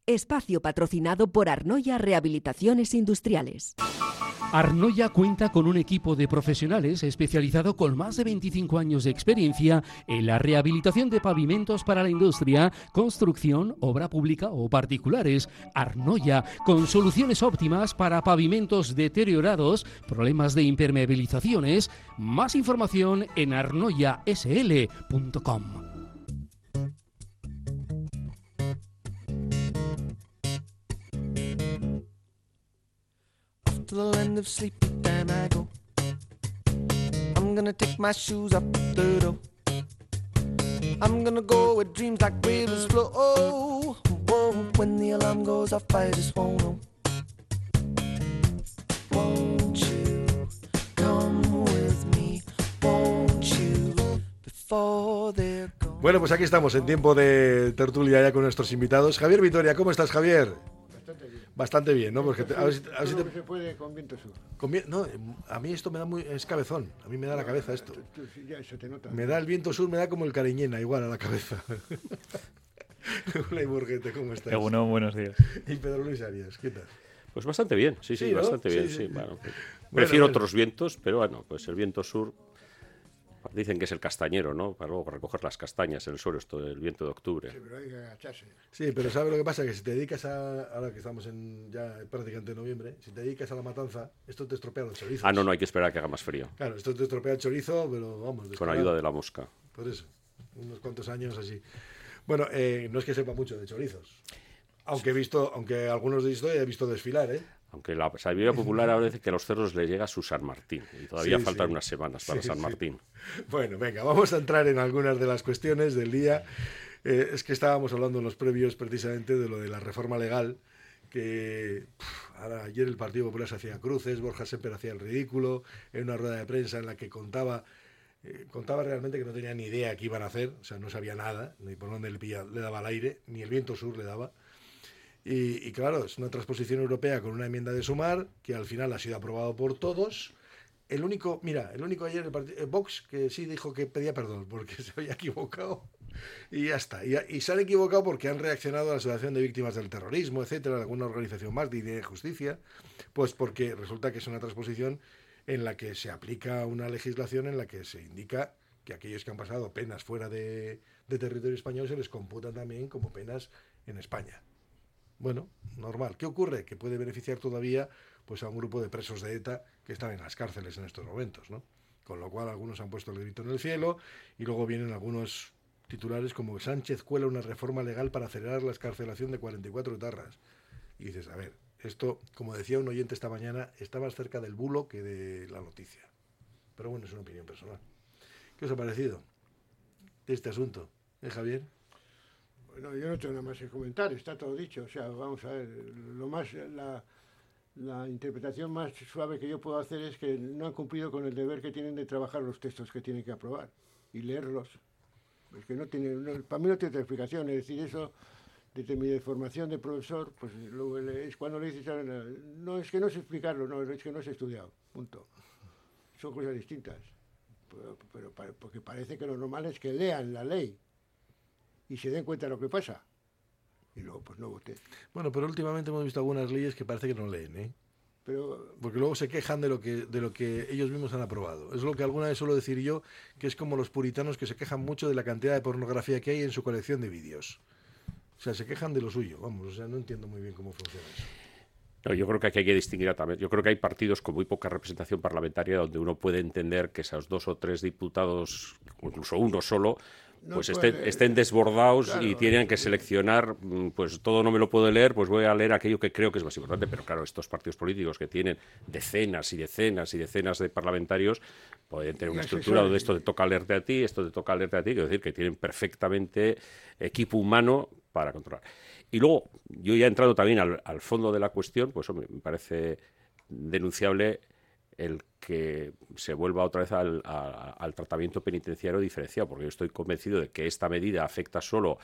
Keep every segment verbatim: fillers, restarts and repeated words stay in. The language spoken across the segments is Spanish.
Espacio patrocinado por Arnoya Rehabilitaciones Industriales. Arnoya cuenta con un equipo de profesionales especializado con más de veinticinco años de experiencia en la rehabilitación de pavimentos para la industria, construcción, obra pública o particulares. Arnoya, con soluciones óptimas para pavimentos deteriorados, problemas de impermeabilizaciones. Más información en arnoya s l punto com. To the land of sleep, then I go. I'm gonna take my shoes up the door. I'm gonna go where dreams like rivers flow. Oh, oh, when the alarm goes off, I just won't know. Won't you come with me? Won't you before they're gone? Bueno, pues aquí estamos en tiempo de tertulia ya con nuestros invitados. Javier Vitoria, ¿cómo estás, Javier? Bastante bien, ¿no? Porque te, a ver si, a ver si te... se puede con viento sur. Con, no, a mí esto me da muy... es cabezón. A mí me da la cabeza esto. Ya, eso te nota. Me da el viento sur, me da como el cariñena, igual a la cabeza. Hola, Iburguete, ¿cómo estás? Eh, bueno, buenos días. Y Pedro Luis Arias, ¿qué tal? Pues bastante bien, sí, sí, sí, ¿no? Bastante bien, sí. sí. sí. Bueno, pues, prefiero bueno, otros vientos, pero bueno, pues el viento sur... Dicen que es el castañero, ¿no? Para luego recoger las castañas en el suelo, esto del viento de octubre. Sí, pero hay que agacharse. Sí, pero ¿sabes lo que pasa? Que si te dedicas a... Ahora que estamos en ya prácticamente en noviembre, si te dedicas a la matanza, esto te estropea los chorizos. Ah, no, no, hay que esperar a que haga más frío. Claro, esto te estropea el chorizo, pero vamos... Con ayuda de la mosca. Por eso, unos cuantos años así. Bueno, eh, no es que sepa mucho de chorizos. Aunque he visto, aunque algunos de esto he visto desfilar, ¿eh? Aunque la sabiduría popular ahora dice que a los cerros les llega su San Martín. Y todavía sí, faltan sí. unas semanas para sí, San sí. Martín. Bueno, venga, vamos a entrar en algunas de las cuestiones del día. Eh, es que estábamos hablando en los previos precisamente de lo de la reforma legal, que pff, ahora, ayer el Partido Popular se hacía cruces, Borja Semper hacía el ridículo, en una rueda de prensa en la que contaba... Eh, contaba realmente que no tenía ni idea qué iban a hacer, o sea, no sabía nada, ni por dónde le, pilla, le daba el aire, ni el viento sur le daba. Y, y claro, es una transposición europea con una enmienda de sumar que al final ha sido aprobado por todos. El único, mira, el único ayer, el partido, el Vox, que sí dijo que pedía perdón porque se había equivocado y ya está. Y, y se han equivocado porque han reaccionado a la Asociación de Víctimas del Terrorismo, etcétera, alguna organización más de Idea de Justicia, pues porque resulta que es una transposición en la que se aplica una legislación en la que se indica que aquellos que han pasado penas fuera de, de territorio español se les computan también como penas en España. Bueno, normal. ¿Qué ocurre? Que puede beneficiar todavía pues a un grupo de presos de ETA que están en las cárceles en estos momentos, ¿no? Con lo cual algunos han puesto el grito en el cielo y luego vienen algunos titulares como Sánchez cuela una reforma legal para acelerar la excarcelación de cuarenta y cuatro etarras. Y dices, a ver, esto, como decía un oyente esta mañana, está más cerca del bulo que de la noticia. Pero bueno, es una opinión personal. ¿Qué os ha parecido de este asunto, eh, Javier? Bueno, yo no tengo nada más que comentar, está todo dicho. O sea, vamos a ver, lo más, la, la interpretación más suave que yo puedo hacer es que no han cumplido con el deber que tienen de trabajar los textos que tienen que aprobar y leerlos. Es que no tiene, no, para mí no tiene otra explicación. Es decir, eso, desde mi formación de profesor, pues lo, es cuando le dices, no, es que no sé explicarlo, no, es que no sé estudiado, punto. Son cosas distintas. Pero, pero porque parece que lo normal es que lean la ley y se den cuenta de lo que pasa. Y luego, pues no voté. Bueno, pero últimamente hemos visto algunas leyes que parece que no leen, ¿eh? Pero, porque luego se quejan de lo que de lo que ellos mismos han aprobado. Es lo que alguna vez suelo decir yo, que es como los puritanos que se quejan mucho de la cantidad de pornografía que hay en su colección de vídeos. O sea, se quejan de lo suyo, vamos, o sea, no entiendo muy bien cómo funciona eso. No, yo creo que aquí hay que distinguir también. Yo creo que hay partidos con muy poca representación parlamentaria donde uno puede entender que esos dos o tres diputados, o incluso uno solo, pues no estén, puede, estén desbordados, claro, y tienen que seleccionar, pues todo no me lo puedo leer, pues voy a leer aquello que creo que es más importante. Pero claro, estos partidos políticos que tienen decenas y decenas y decenas de parlamentarios pueden tener una estructura donde esto te toca leerte a ti, esto te toca leerte a ti, quiero decir que tienen perfectamente equipo humano para controlar. Y luego, yo ya he entrado también al, al fondo de la cuestión, pues hombre, me parece denunciable el que se vuelva otra vez al, a, al tratamiento penitenciario diferenciado, porque yo estoy convencido de que esta medida afecta solo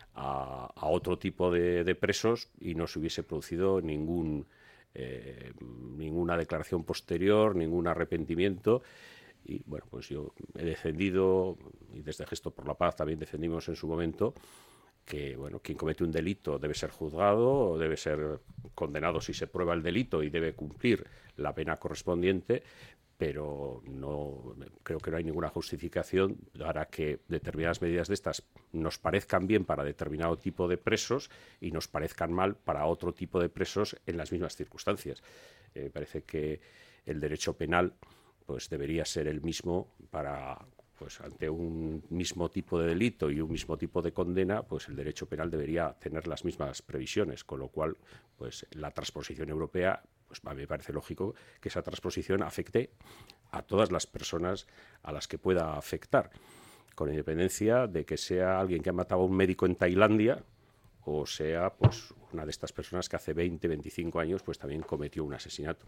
a, a otro tipo de, de presos y no se hubiese producido ningún, eh, ninguna declaración posterior, ningún arrepentimiento. Y bueno, pues yo he defendido, y desde Gesto por la Paz también defendimos en su momento, que bueno, quien comete un delito debe ser juzgado, debe ser condenado si se prueba el delito y debe cumplir la pena correspondiente, pero no creo que no hay ninguna justificación para que determinadas medidas de estas nos parezcan bien para determinado tipo de presos y nos parezcan mal para otro tipo de presos en las mismas circunstancias. Eh, me parece que el derecho penal pues debería ser el mismo para, pues ante un mismo tipo de delito y un mismo tipo de condena, pues el derecho penal debería tener las mismas previsiones, con lo cual pues la transposición europea, pues a mí me parece lógico que esa transposición afecte a todas las personas a las que pueda afectar, con independencia de que sea alguien que ha matado a un médico en Tailandia o sea pues una de estas personas que hace veinte, veinticinco años pues también cometió un asesinato.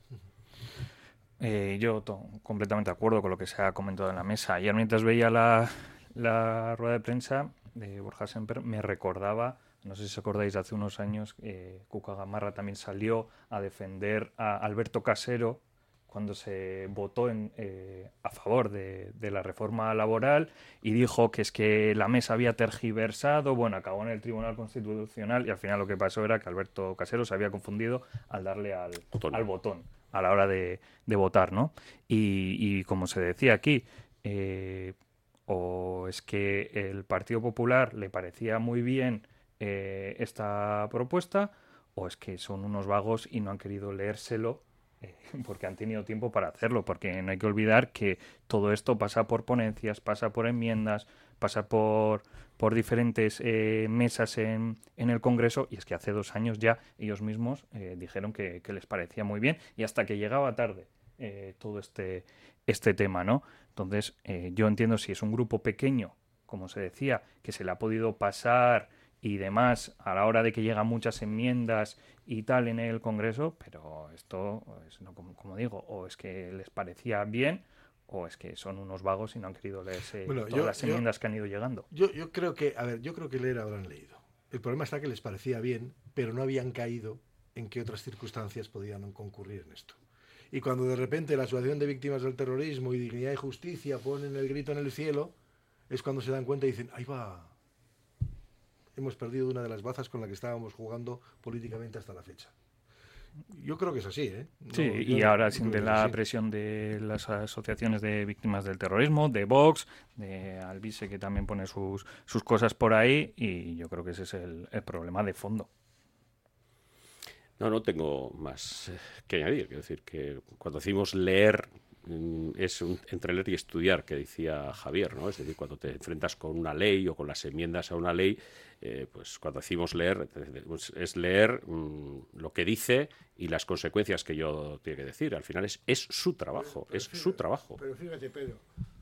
Eh, yo to- completamente de acuerdo con lo que se ha comentado en la mesa. Ayer mientras veía la, la rueda de prensa de Borja Semper me recordaba, no sé si os acordáis, hace unos años eh, Cuca Gamarra también salió a defender a Alberto Casero cuando se votó en, eh, a favor de, de la reforma laboral y dijo que es que la mesa había tergiversado, bueno, acabó en el Tribunal Constitucional y al final lo que pasó era que Alberto Casero se había confundido al darle al Botón. al botón a la hora de, de votar, ¿no? Y, y como se decía aquí, eh, o es que el Partido Popular le parecía muy bien eh, esta propuesta, o es que son unos vagos y no han querido leérselo eh, porque han tenido tiempo para hacerlo, porque no hay que olvidar que todo esto pasa por ponencias, pasa por enmiendas, pasa por, por diferentes eh, mesas en, en el Congreso, y es que hace dos años ya ellos mismos eh, dijeron que, que les parecía muy bien, y hasta que llegaba tarde eh, todo este, este tema, ¿no? Entonces, eh, yo entiendo si es un grupo pequeño, como se decía, que se le ha podido pasar y demás a la hora de que llegan muchas enmiendas y tal en el Congreso, pero esto, es, no, como, como digo, o es que les parecía bien o es que son unos vagos y no han querido leerse Bueno, todas yo- las yo- enmiendas que han ido llegando. Yo, yo creo que, a ver, yo creo que leer habrán leído. El problema está que les parecía bien, pero no habían caído en qué otras circunstancias podían concurrir en esto. Y cuando de repente la Asociación de Víctimas del Terrorismo y Dignidad y Justicia ponen el grito en el cielo, es cuando se dan cuenta y dicen, ahí va, hemos perdido una de las bazas con la que estábamos jugando políticamente hasta la fecha. Yo creo que es así, ¿eh? No, Sí, yo y ahora creo siente que es la así. presión de las asociaciones de víctimas del terrorismo, de Vox, de Alvise, que también pone sus, sus cosas por ahí, y yo creo que ese es el, el problema de fondo. No, no tengo más eh, que añadir. Quiero decir que cuando decimos leer mm, es un- entre leer y estudiar, que decía Javier, ¿no? Es decir, cuando te enfrentas con una ley o con las enmiendas a una ley, eh, pues cuando decimos leer pues, es leer mm, lo que dice y las consecuencias que yo tiene que decir. Al final es, es su trabajo, Pero es fíjate- su trabajo. Pero fíjate, Pedro.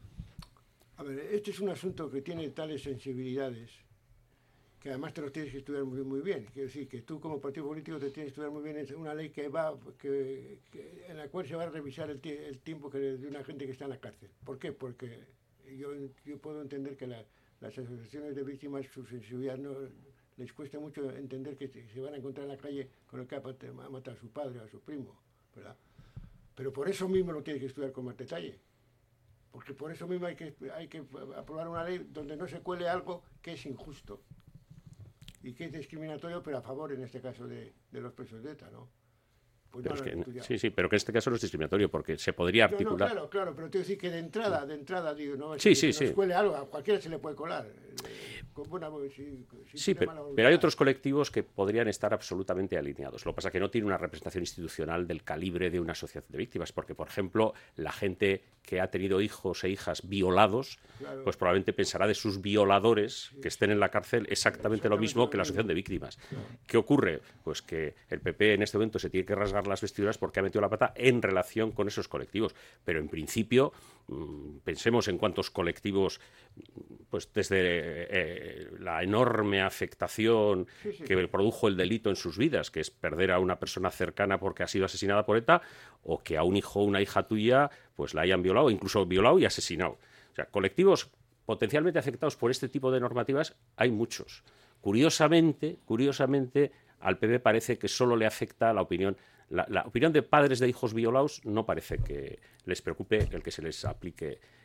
A ver, este es un asunto que tiene tales sensibilidades que además te lo tienes que estudiar muy, muy bien. Quiero decir, que tú como partido político te tienes que estudiar muy bien. Es una ley que va, que, que- en la cual se va a revisar el, tie- el tiempo que, de una gente que está en la cárcel. ¿Por qué? Porque yo, yo puedo entender que la- las asociaciones de víctimas, su sensibilidad no les cuesta mucho entender que se, se van a encontrar en la calle con el que ha pat- ha matado a su padre o a su primo, ¿verdad? Pero por eso mismo lo tienes que estudiar con más detalle. Porque por eso mismo hay que, hay que aprobar una ley donde no se cuele algo que es injusto y que es discriminatorio, pero a favor, en este caso, de, de los presos de ETA, ¿no? Pues Pero no es lo han que- estudiado. sí, sí, pero que en este caso no es discriminatorio porque se podría No, no, articular. claro, claro, pero te decir que de entrada, de entrada, digo, no, es Sí, que sí, se nos sí. cuele algo, a cualquiera se le puede colar. eh, con buena, si, si Sí, tiene pero, mala voluntad. pero hay otros colectivos que podrían estar absolutamente alineados. Lo que pasa es que no tiene una representación institucional del calibre de una asociación de víctimas, porque, por ejemplo, la gente que ha tenido hijos e hijas violados, Claro. pues probablemente pensará de sus violadores que estén en la cárcel exactamente lo Exactamente mismo lo que la mismo. asociación de víctimas. ¿Qué ocurre? Pues que el P P en este momento se tiene que rasgar las vestiduras porque ha metido la pata en relación con esos colectivos. Pero en principio, mmm, pensemos en cuántos colectivos, pues desde eh, la enorme afectación Sí, sí, que sí. produjo el delito en sus vidas, que es perder a una persona cercana porque ha sido asesinada por ETA, o que a un hijo o una hija tuya pues la hayan violado, incluso violado y asesinado. O sea, colectivos potencialmente afectados por este tipo de normativas hay muchos. Curiosamente, curiosamente, al P P parece que solo le afecta la opinión. La, la opinión de padres de hijos violados no parece que les preocupe el que se les aplique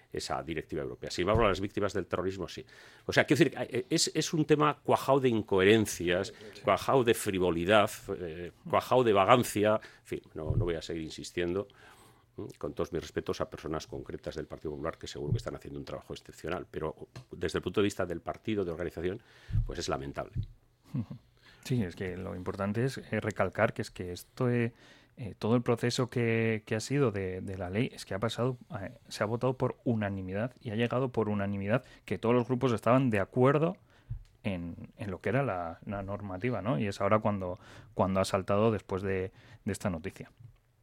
esa directiva europea. Si vamos a las víctimas del terrorismo, sí. O sea, quiero decir, es, es un tema cuajado de incoherencias, cuajado de frivolidad, eh, cuajado de vagancia. En fin, no, no voy a seguir insistiendo, con todos mis respetos a personas concretas del Partido Popular que seguro que están haciendo un trabajo excepcional, pero desde el punto de vista del partido, de organización, pues es lamentable. Sí, es que lo importante es recalcar que es que esto eh, eh, todo el proceso que, que ha sido de, de la ley es que ha pasado, eh, se ha votado por unanimidad y ha llegado por unanimidad que todos los grupos estaban de acuerdo en, en lo que era la, la normativa, ¿no? Y es ahora cuando, cuando ha saltado después de, de esta noticia.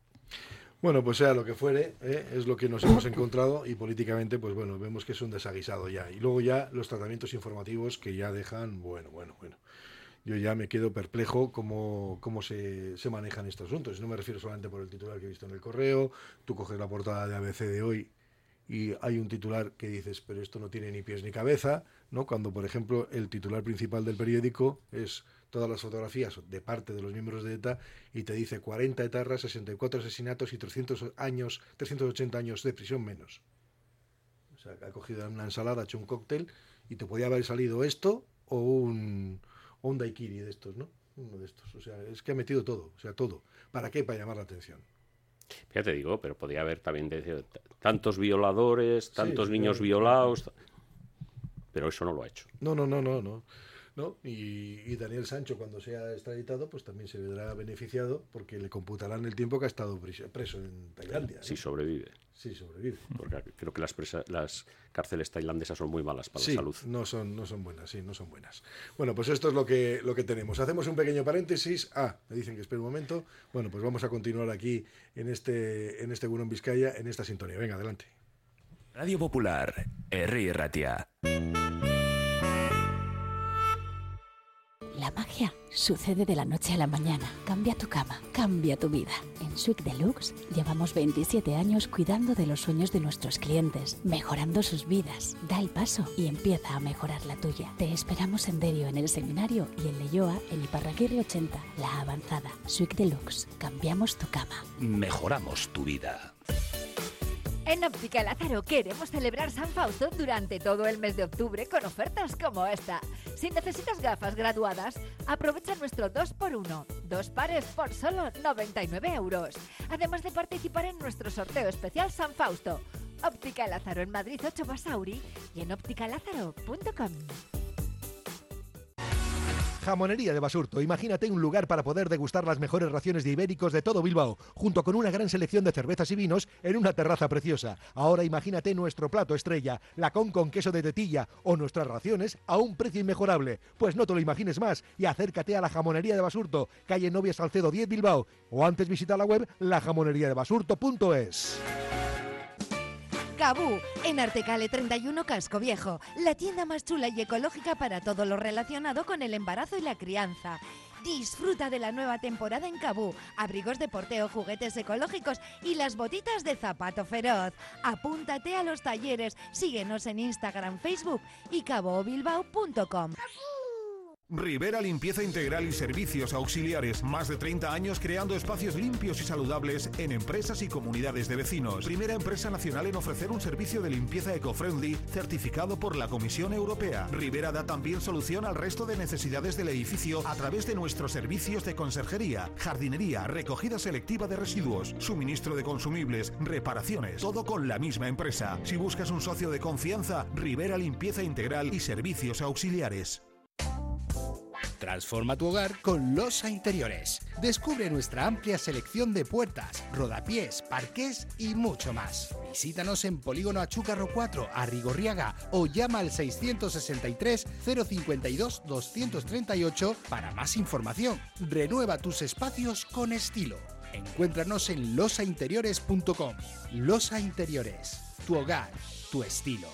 Bueno, pues sea lo que fuere, ¿eh? es lo que nos hemos encontrado y políticamente, pues bueno, vemos que es un desaguisado ya. Y luego ya los tratamientos informativos que ya dejan, bueno, bueno, bueno. Yo ya me quedo perplejo cómo, cómo se, se manejan estos asuntos. No me refiero solamente por el titular que he visto en el correo. Tú coges la portada de A B C de hoy y hay un titular que dices, pero esto no tiene ni pies ni cabeza, ¿no? Cuando, por ejemplo, el titular principal del periódico es todas las fotografías de parte de los miembros de ETA y te dice cuarenta etarras, sesenta y cuatro asesinatos y trescientos años, trescientos ochenta años de prisión menos. O sea, ha cogido una ensalada, ha hecho un cóctel y te podía haber salido esto o un, o un daiquiri de estos, ¿no? Uno de estos. O sea, es que ha metido todo, o sea, todo. ¿Para qué? Para llamar la atención. Ya te digo, pero podría haber también de, tantos violadores, tantos sí, niños claro. violados, pero eso no lo ha hecho. No, no, no, no, no. ¿No? Y, y Daniel Sancho, cuando sea extraditado, pues también se verá beneficiado porque le computarán el tiempo que ha estado preso en Tailandia, ¿no? Si sobrevive. Sí, sobrevive. Porque creo que las, presa, las cárceles tailandesas son muy malas para sí, la salud. no son, no son buenas, sí, no son buenas. Bueno, pues esto es lo que, lo que tenemos. Hacemos un pequeño paréntesis. Ah, me dicen que espere un momento. Bueno, pues vamos a continuar aquí en este, en este Gurón en Vizcaya, en esta sintonía. Venga, adelante. Radio Popular, Herri Ratia. La magia sucede de la noche a la mañana. Cambia tu cama, cambia tu vida. En Suite Deluxe llevamos veintisiete años cuidando de los sueños de nuestros clientes, mejorando sus vidas. Da el paso y empieza a mejorar la tuya. Te esperamos en Derio en el Seminario y en Leioa en Iparraguirre ochenta, La Avanzada. Suite Deluxe, cambiamos tu cama. Mejoramos tu vida. En Óptica Lázaro queremos celebrar San Fausto durante todo el mes de octubre con ofertas como esta. Si necesitas gafas graduadas, aprovecha nuestro dos por uno. Dos pares por solo noventa y nueve euros. Además de participar en nuestro sorteo especial San Fausto. Óptica Lázaro en Madrid ocho Basauri y en óptica lázaro punto com. Jamonería de Basurto. Imagínate un lugar para poder degustar las mejores raciones de ibéricos de todo Bilbao, junto con una gran selección de cervezas y vinos en una terraza preciosa. Ahora imagínate nuestro plato estrella, lacón con queso de tetilla o nuestras raciones a un precio inmejorable. Pues no te lo imagines más y acércate a la Jamonería de Basurto, calle Novia Salcedo diez Bilbao, o antes visita la web la jamonería de basurto punto es. Cabú, en Artecale treinta y uno Casco Viejo, la tienda más chula y ecológica para todo lo relacionado con el embarazo y la crianza. Disfruta de la nueva temporada en Cabú, abrigos de porteo, juguetes ecológicos y las botitas de zapato feroz. Apúntate a los talleres, síguenos en Instagram, Facebook y cabobilbao punto com. Rivera Limpieza Integral y Servicios Auxiliares. Más de treinta años creando espacios limpios y saludables en empresas y comunidades de vecinos. Primera empresa nacional en ofrecer un servicio de limpieza eco-friendly certificado por la Comisión Europea. Rivera da también solución al resto de necesidades del edificio a través de nuestros servicios de conserjería, jardinería, recogida selectiva de residuos, suministro de consumibles, reparaciones. Todo con la misma empresa. Si buscas un socio de confianza, Rivera Limpieza Integral y Servicios Auxiliares. Transforma tu hogar con Losa Interiores. Descubre nuestra amplia selección de puertas, rodapiés, parqués y mucho más. Visítanos en Polígono Achúcarro cuatro, Arrigorriaga, o llama al seiscientos sesenta y tres, cero cincuenta y dos, doscientos treinta y ocho para más información. Renueva tus espacios con estilo. Encuéntranos en losa interiores punto com. Losa Interiores. Tu hogar, tu estilo.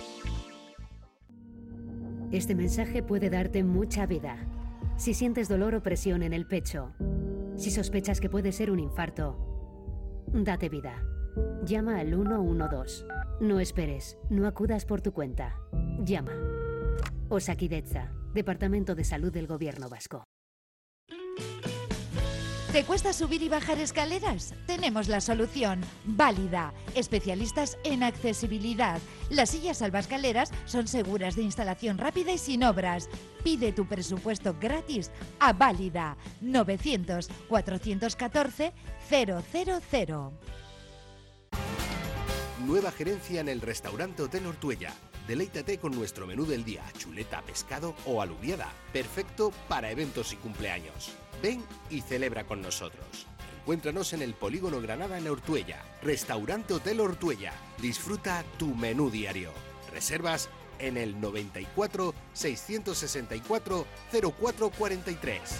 Este mensaje puede darte mucha vida. Si sientes dolor o presión en el pecho, si sospechas que puede ser un infarto, date vida. Llama al uno uno dos. No esperes, no acudas por tu cuenta. Llama. Osakidetza, Departamento de Salud del Gobierno Vasco. ¿Te cuesta subir y bajar escaleras? Tenemos la solución. Válida. Especialistas en accesibilidad. Las sillas salvaescaleras son seguras de instalación rápida y sin obras. Pide tu presupuesto gratis a Válida. novecientos, cuatrocientos catorce, cero cero cero. Nueva gerencia en el restaurante Hotel Ortuella. Deleítate con nuestro menú del día, chuleta, pescado o alubiada. Perfecto para eventos y cumpleaños. Ven y celebra con nosotros. Encuéntranos en el Polígono Granada en Ortuella. Restaurante Hotel Ortuella. Disfruta tu menú diario. Reservas en el noventa y cuatro, seiscientos sesenta y cuatro, cero cuatro cuarenta y tres.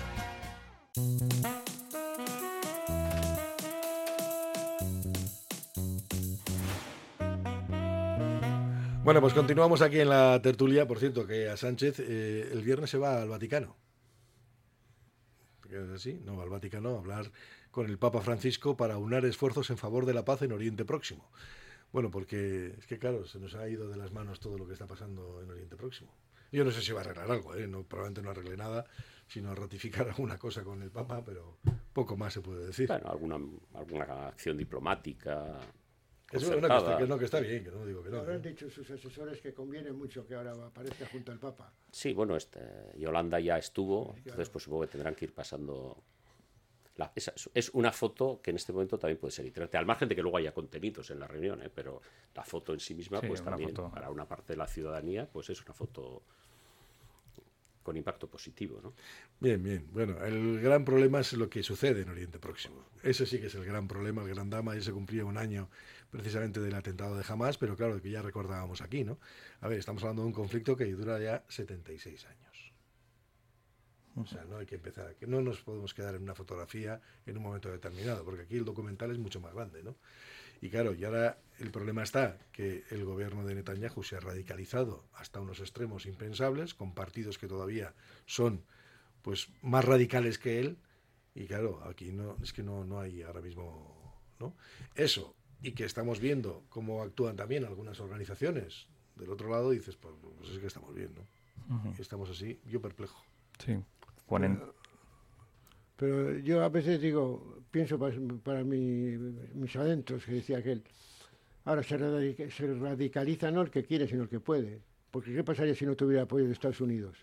Bueno, pues continuamos aquí en la tertulia. Por cierto, que a Sánchez eh, el viernes se va al Vaticano. ¿Te quedas así? No, al Vaticano a hablar con el Papa Francisco para unar esfuerzos en favor de la paz en Oriente Próximo. Bueno, porque es que claro, se nos ha ido de las manos todo lo que está pasando en Oriente Próximo. Yo no sé si va a arreglar algo, ¿eh? No, probablemente no arregle nada, sino a ratificar alguna cosa con el Papa, pero poco más se puede decir. Bueno, alguna, alguna acción diplomática. Eso es una que está, que no, que está bien, que no digo que no. Habrán dicho sus asesores que conviene mucho que ahora aparezca junto al Papa. Sí, bueno, este, Yolanda ya estuvo, sí, entonces pues supongo que tendrán que ir pasando. La, esa, es una foto que en este momento también puede ser interesante, al margen de que luego haya contenidos en la reunión, ¿eh? Pero la foto en sí misma, sí, pues también foto. Para una parte de la ciudadanía, pues es una foto con impacto positivo, ¿no? Bien, bien. Bueno, el gran problema es lo que sucede en Oriente Próximo. Ese sí que es el gran problema, el gran drama. Ya se cumplía un año precisamente del atentado de Hamás, pero claro, que ya recordábamos aquí, ¿no? A ver, estamos hablando de un conflicto que dura ya setenta y seis años. O sea, no hay que empezar, que no nos podemos quedar en una fotografía en un momento determinado, porque aquí el documental es mucho más grande, ¿no? Y claro, y ahora el problema está que el gobierno de Netanyahu se ha radicalizado hasta unos extremos impensables, con partidos que todavía son pues más radicales que él, y claro, aquí no es que no, no hay ahora mismo, ¿no? Eso, y que estamos viendo cómo actúan también algunas organizaciones del otro lado, dices, pues, pues es que estamos bien, ¿no? Uh-huh. Estamos así, yo perplejo. Sí, cuarenta. Pero yo a veces digo, pienso para, para mi, mis adentros, que decía aquel, ahora se, radica, se radicaliza no el que quiere, sino el que puede. Porque ¿qué pasaría si no tuviera apoyo de Estados Unidos?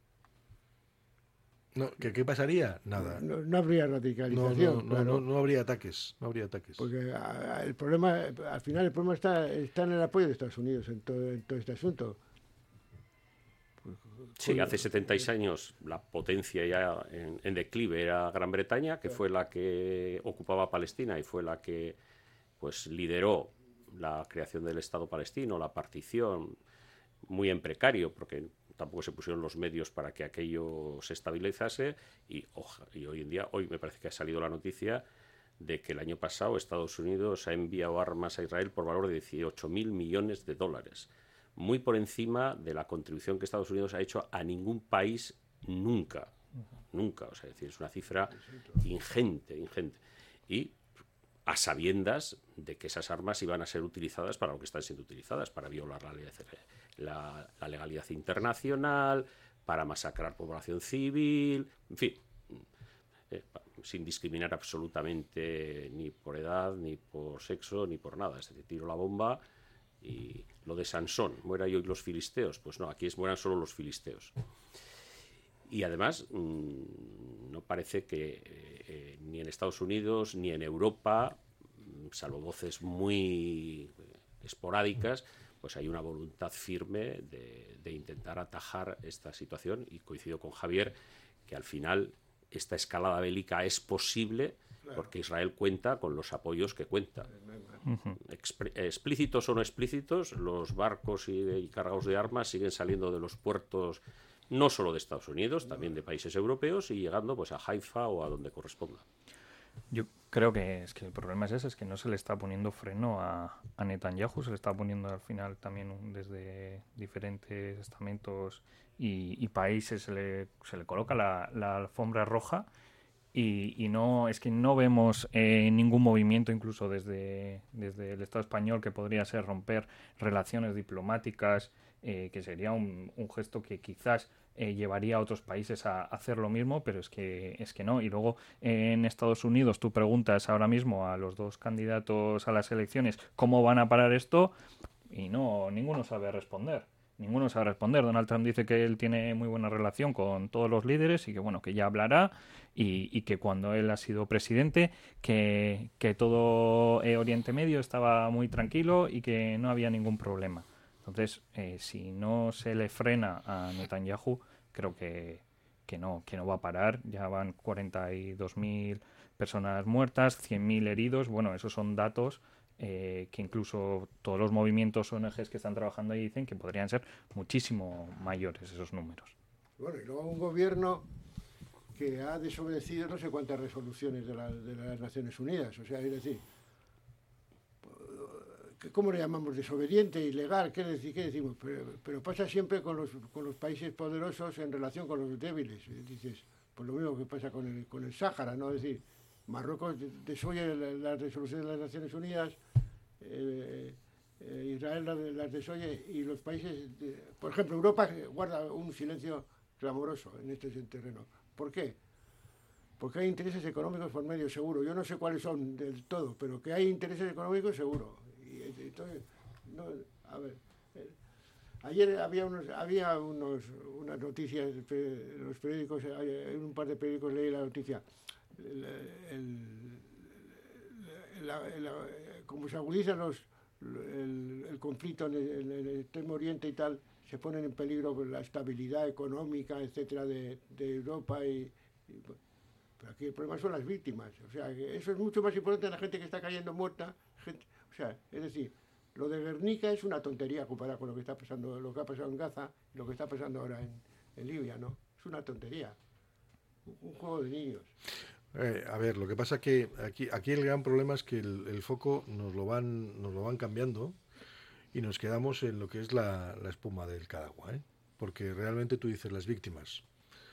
No, ¿qué, ¿Qué pasaría? Nada. No, no habría radicalización. No, no, no, claro. no, no habría ataques, no habría ataques. Porque a, a, el problema, al final el problema está, está en el apoyo de Estados Unidos en todo, en todo este asunto. Sí, hace setenta y seis años la potencia ya en, en declive era Gran Bretaña, que fue la que ocupaba Palestina y fue la que pues lideró la creación del Estado palestino, la partición, muy en precario, porque tampoco se pusieron los medios para que aquello se estabilizase, y, oja, y hoy en día, hoy me parece que ha salido la noticia de que el año pasado Estados Unidos ha enviado armas a Israel por valor de dieciocho mil millones de dólares. Muy por encima de la contribución que Estados Unidos ha hecho a ningún país nunca, uh-huh. nunca, o sea, es decir, es una cifra ingente, ingente, y a sabiendas de que esas armas iban a ser utilizadas para lo que están siendo utilizadas, para violar la, la, la legalidad internacional, para masacrar población civil, en fin, eh, sin discriminar absolutamente ni por edad, ni por sexo, ni por nada, es decir, tiro la bomba. Y lo de Sansón, muera yo y los filisteos, pues no, aquí es mueran solo los filisteos. Y además, mmm, no parece que eh, ni en Estados Unidos ni en Europa, salvo voces muy esporádicas, pues hay una voluntad firme de, de intentar atajar esta situación, y coincido con Javier que al final esta escalada bélica es posible porque Israel cuenta con los apoyos que cuenta. Uh-huh. Expr- explícitos o no explícitos, los barcos y, y cargados de armas siguen saliendo de los puertos no solo de Estados Unidos, también de países europeos, y llegando pues a Haifa o a donde corresponda. Yo creo que es que el problema es ese, es que no se le está poniendo freno a, a Netanyahu, se le está poniendo al final también un, desde diferentes estamentos y, y países se le, se le coloca la, la alfombra roja. Y, y no es que no vemos eh, ningún movimiento, incluso desde, desde el Estado español, que podría ser romper relaciones diplomáticas eh, que sería un, un gesto que quizás eh, llevaría a otros países a, a hacer lo mismo, pero es que, es que no. Y luego eh, en Estados Unidos tú preguntas ahora mismo a los dos candidatos a las elecciones cómo van a parar esto y no, ninguno sabe responder. Ninguno sabe responder. Donald Trump dice que él tiene muy buena relación con todos los líderes y que bueno, que ya hablará y, y que cuando él ha sido presidente que, que todo eh, Oriente Medio estaba muy tranquilo y que no había ningún problema. Entonces, eh, si no se le frena a Netanyahu, creo que, que no, que no va a parar. Ya van cuarenta y dos mil personas muertas, cien mil heridos. Bueno, esos son datos Eh, que incluso todos los movimientos O N Ges que están trabajando ahí dicen que podrían ser muchísimo mayores esos números. Bueno, y luego un gobierno que ha desobedecido no sé cuántas resoluciones de, la, de las Naciones Unidas, o sea, es decir, ¿cómo le llamamos? Desobediente, ilegal, ¿qué, decir, qué decimos? Pero, pero pasa siempre con los, con los países poderosos en relación con los débiles, dices, pues lo mismo que pasa con el, con el Sáhara, ¿no? Es decir, Marruecos desoye las resoluciones de las Naciones Unidas, eh, eh, Israel las, las desoye y los países, de, por ejemplo, Europa guarda un silencio clamoroso en este terreno. ¿Por qué? Porque hay intereses económicos por medio, seguro. Yo no sé cuáles son del todo, pero que hay intereses económicos, seguro. Y entonces, no, a ver, eh, ayer había unos, había unos, unas noticias en los periódicos, en un par de periódicos leí la noticia. El, el, la, la, como se agudizan los, el, el conflicto en el, en el Extremo Oriente y tal, se ponen en peligro la estabilidad económica, etcétera, de, de Europa. Y, y, pero aquí el problema son las víctimas. O sea, que eso es mucho más importante en la gente que está cayendo muerta. Gente, o sea, es decir, lo de Guernica es una tontería comparado con lo que está pasando, lo que ha pasado en Gaza, y lo que está pasando ahora en, en Libia, ¿no? Es una tontería. Un, un juego de niños. Eh, a ver, lo que pasa es que aquí, aquí el gran problema es que el, el foco nos lo van nos lo van cambiando y nos quedamos en lo que es la, la espuma del Cadagua, ¿eh? Porque realmente tú dices las víctimas.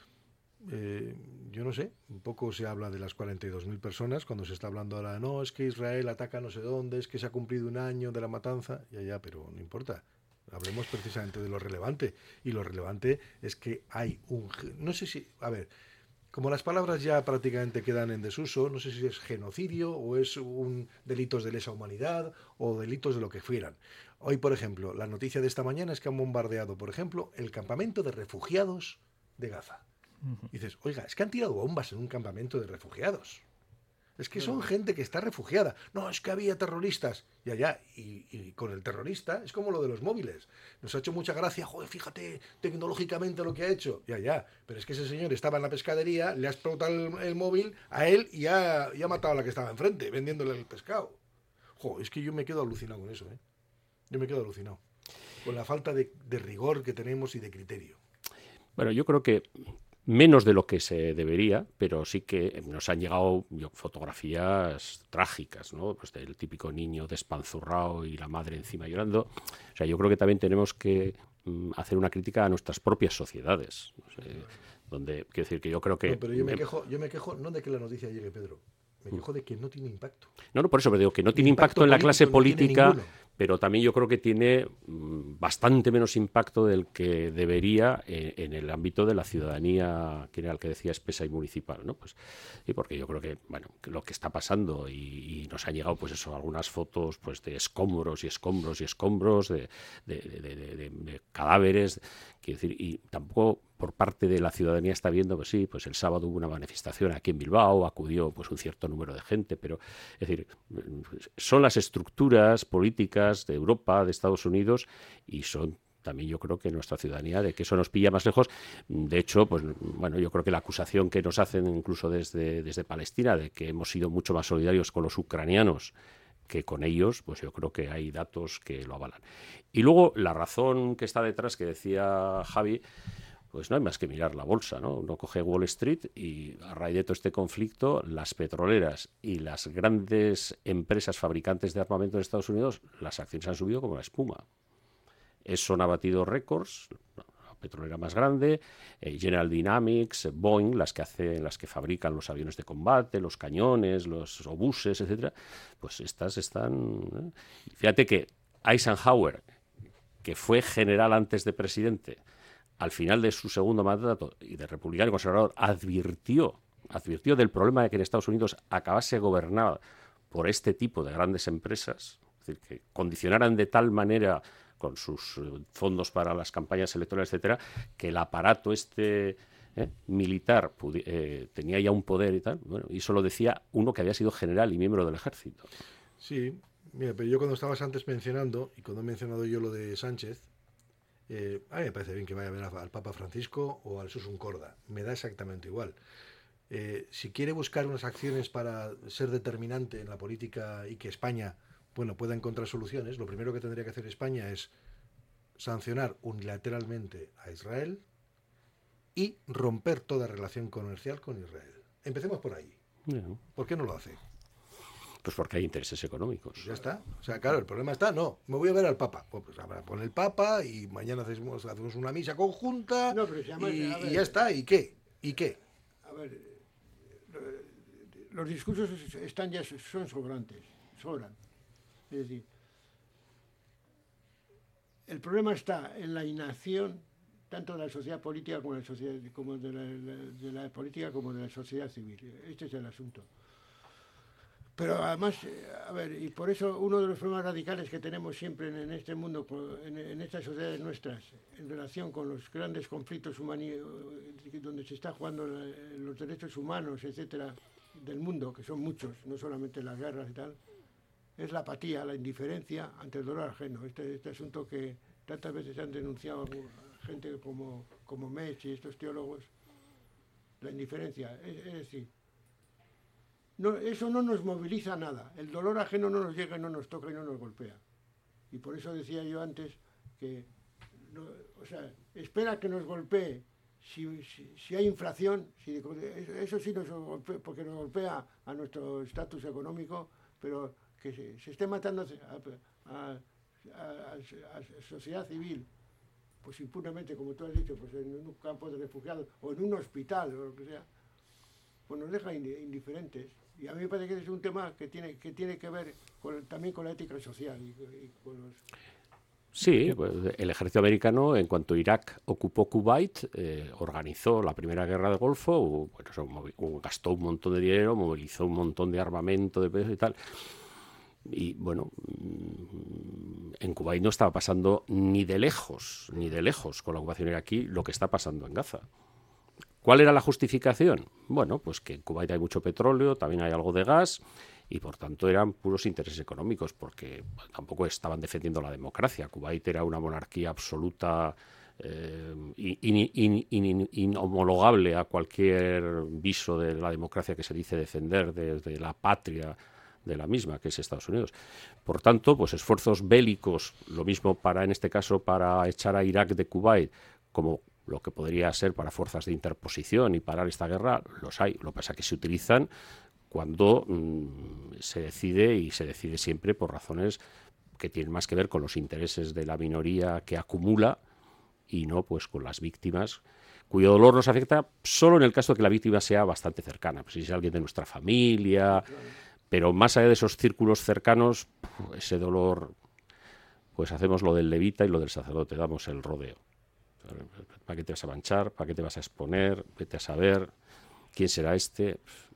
Eh, yo no sé, un poco se habla de las cuarenta y dos mil personas cuando se está hablando ahora, no, es que Israel ataca no sé dónde, es que se ha cumplido un año de la matanza, ya, ya, pero no importa. Hablemos precisamente de lo relevante. Y lo relevante es que hay un... No sé si... A ver... Como las palabras ya prácticamente quedan en desuso, no sé si es genocidio o es un delitos de lesa humanidad o delitos de lo que fueran. Hoy, por ejemplo, la noticia de esta mañana es que han bombardeado, por ejemplo, el campamento de refugiados de Gaza. Uh-huh. Y dices, oiga, es que han tirado bombas en un campamento de refugiados. Es que son gente que está refugiada. No, es que había terroristas. Y allá, y, y con el terrorista, es como lo de los móviles. Nos ha hecho mucha gracia, joder, fíjate tecnológicamente lo que ha hecho. Y allá, pero es que ese señor estaba en la pescadería, le ha explotado el, el móvil a él y ha, y ha matado a la que estaba enfrente, vendiéndole el pescado. Joder, es que yo me quedo alucinado con eso, ¿eh? Yo me quedo alucinado. Con la falta de, de rigor que tenemos y de criterio. Bueno, yo creo que... menos de lo que se debería, pero sí que nos han llegado yo, fotografías trágicas, ¿no? Pues del típico niño despanzurrado y la madre encima llorando. O sea, yo creo que también tenemos que mm, hacer una crítica a nuestras propias sociedades. No sé, donde, quiero decir que yo creo que... No, pero yo me, quejo, yo me quejo no de que la noticia llegue, Pedro. Me quejo de que no tiene impacto. No, no, por eso, pero digo que no tiene impacto, impacto en la clase política, no pero también yo creo que tiene mmm, bastante menos impacto del que debería en, en el ámbito de la ciudadanía, que era el que decía espesa y municipal, ¿no? Pues, y porque yo creo que, bueno, que lo que está pasando y, y nos han llegado, pues eso, algunas fotos pues de escombros y escombros y escombros, de, de, de, de, de, de cadáveres, quiero decir, y tampoco por parte de la ciudadanía está viendo, pues sí, pues el sábado hubo una manifestación aquí en Bilbao, acudió pues un cierto número de gente, pero es decir, son las estructuras políticas de Europa, de Estados Unidos, y son también yo creo que nuestra ciudadanía, de que eso nos pilla más lejos. De hecho, pues bueno, yo creo que la acusación que nos hacen incluso desde, desde Palestina, de que hemos sido mucho más solidarios con los ucranianos que con ellos, pues yo creo que hay datos que lo avalan. Y luego la razón que está detrás, que decía Javi, pues no hay más que mirar la bolsa, ¿no? Uno coge Wall Street y a raíz de todo este conflicto, las petroleras y las grandes empresas fabricantes de armamento de Estados Unidos, las acciones han subido como la espuma. Exxon ha batido récords, la petrolera más grande, eh, General Dynamics, Boeing, las que hacen, las que fabrican los aviones de combate, los cañones, los obuses, etcétera, pues estas están... ¿eh? Fíjate que Eisenhower, que fue general antes de presidente, al final de su segundo mandato y de republicano y conservador, advirtió, advirtió del problema de que en Estados Unidos acabase gobernada por este tipo de grandes empresas, es decir, que condicionaran de tal manera con sus fondos para las campañas electorales, etcétera, que el aparato este eh, militar eh, tenía ya un poder y tal. Bueno, y eso lo decía uno que había sido general y miembro del ejército. Sí, mira, pero yo cuando estabas antes mencionando, y cuando he mencionado yo lo de Sánchez, eh, a mí me parece bien que vaya a ver al Papa Francisco o al Susun Corda, me da exactamente igual. Eh, si quiere buscar unas acciones para ser determinante en la política y que España, bueno, pueda encontrar soluciones, lo primero que tendría que hacer España es sancionar unilateralmente a Israel y romper toda relación comercial con Israel. Empecemos por ahí. No. ¿Por qué no lo hace? Pues porque hay intereses económicos. Pues ya está. O sea, claro, el problema está, no, me voy a ver al Papa. Pues habrá pon el Papa y mañana hacemos, hacemos una misa conjunta no, pero se llama, y, ver, y ya está. ¿Y qué? ¿Y qué? A ver, los discursos están ya son sobrantes, sobran. Es decir, el problema está en la inacción tanto de la sociedad política como de la, sociedad, como de la, de la política como de la sociedad civil. Este es el asunto. Pero además, a ver, y por eso uno de los problemas radicales que tenemos siempre en, en este mundo, en, en estas sociedades nuestras, en relación con los grandes conflictos humanos, donde se está jugando los derechos humanos, etcétera, del mundo, que son muchos, no solamente las guerras y tal, es la apatía, la indiferencia ante el dolor ajeno. Este, este asunto que tantas veces han denunciado gente como, como Mech y estos teólogos, la indiferencia, es, es decir, no, eso no nos moviliza nada, el dolor ajeno no nos llega, no nos toca y no nos golpea. Y por eso decía yo antes que, no, o sea, espera que nos golpee si, si, si hay inflación, si, eso sí nos golpea, porque nos golpea a nuestro estatus económico, pero que se, se esté matando a, a, a, a sociedad civil, pues impunemente, como tú has dicho, pues en un campo de refugiados o en un hospital o lo que sea, pues nos deja indiferentes. Y a mí me parece que es un tema que tiene que, tiene que ver con, también con la ética social. Y, y con los... Sí, pues el ejército americano, en cuanto Irak ocupó Kuwait, eh, organizó la primera guerra del Golfo, bueno, gastó un montón de dinero, movilizó un montón de armamento, de peso y tal. Y bueno, en Kuwait no estaba pasando ni de lejos, ni de lejos con la ocupación iraquí lo que está pasando en Gaza. ¿Cuál era la justificación? Bueno, pues que en Kuwait hay mucho petróleo, también hay algo de gas y por tanto eran puros intereses económicos porque bueno, tampoco estaban defendiendo la democracia. Kuwait era una monarquía absoluta, eh, in, in, in, inhomologable a cualquier viso de la democracia que se dice defender desde la patria de la misma, que es Estados Unidos. Por tanto, pues esfuerzos bélicos, lo mismo para, en este caso, para echar a Irak de Kuwait, como lo que podría ser para fuerzas de interposición y parar esta guerra, los hay. Lo que pasa es que se utilizan cuando mmm, se decide, y se decide siempre por razones que tienen más que ver con los intereses de la minoría que acumula y no pues con las víctimas, cuyo dolor nos afecta solo en el caso de que la víctima sea bastante cercana, pues si es alguien de nuestra familia, pero más allá de esos círculos cercanos, ese dolor, pues hacemos lo del levita y lo del sacerdote, damos el rodeo. ¿Para qué te vas a manchar? ¿Para qué te vas a exponer? Vete a saber quién será este.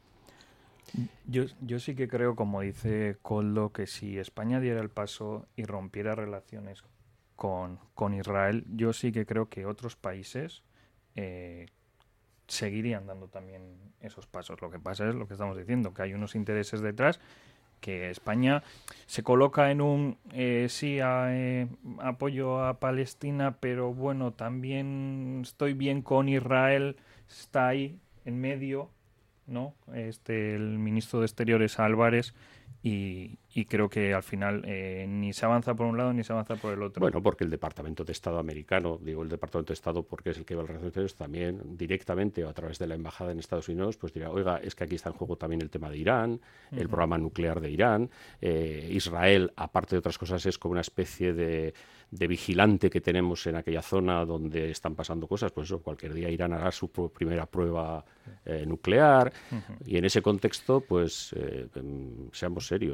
Yo, yo sí que creo, como dice Koldo, que si España diera el paso y rompiera relaciones con, con Israel, yo sí que creo que otros países eh, seguirían dando también esos pasos. Lo que pasa es lo que estamos diciendo, que hay unos intereses detrás, que España se coloca en un eh, sí a, eh, apoyo a Palestina, pero bueno, también estoy bien con Israel, está ahí en medio, ¿no? Este, el ministro de Exteriores Álvarez, y, y creo que al final eh, ni se avanza por un lado ni se avanza por el otro. Bueno, porque el Departamento de Estado americano, digo el Departamento de Estado porque es el que va a las relaciones exteriores, también directamente o a través de la embajada en Estados Unidos, pues dirá, oiga, es que aquí está en juego también el tema de Irán, uh-huh. el programa nuclear de Irán, eh, Israel, aparte de otras cosas, es como una especie de, de vigilante que tenemos en aquella zona donde están pasando cosas, pues eso, cualquier día Irán hará su primera prueba eh, nuclear, uh-huh. y en ese contexto, pues eh, seamos serios, lo que